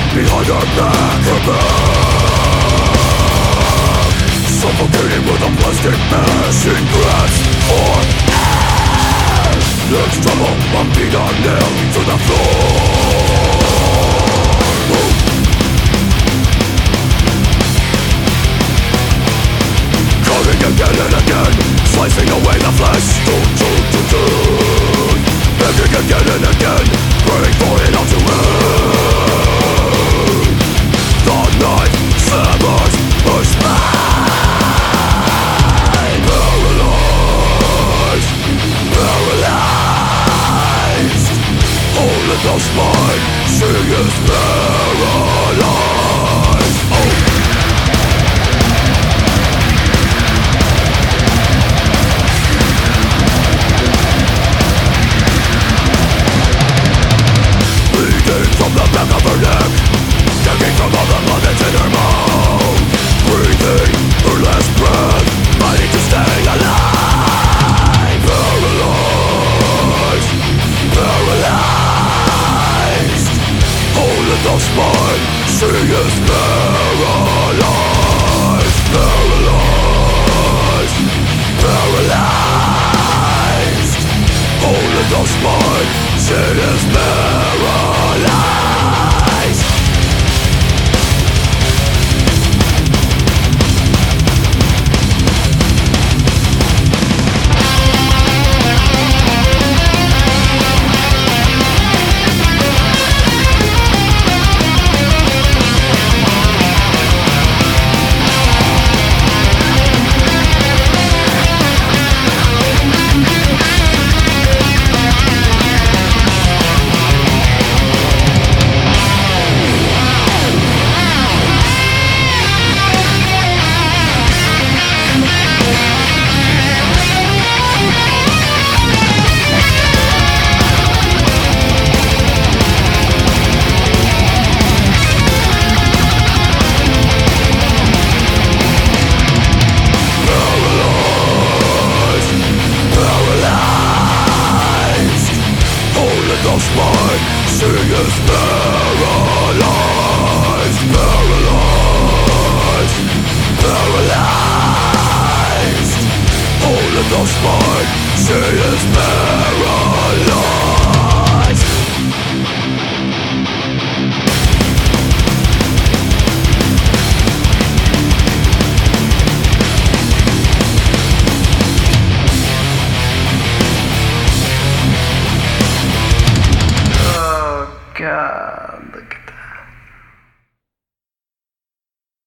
behind her back, suffocating with a plastic mesh in grasp for air. Let's trouble, my feet are nailed to the floor. Coming again and again, slicing away the flesh. Begging again and again, praying for it all to end. The knife severs her spine. Paralyzed, paralyzed. Holding the spine, she is paralyzed. From the back of her neck, taking from all the blood that's in her mouth, breathing her last breath, fighting to stay alive. Paralyzed, paralyzed. Holding the spine, she is paralyzed. Paralyzed, paralyzed. Holding the spine, she is paralyzed. The spine, she is paralyzed. Paralyzed, paralyzed. Holding the spine, she is paralyzed. God, look at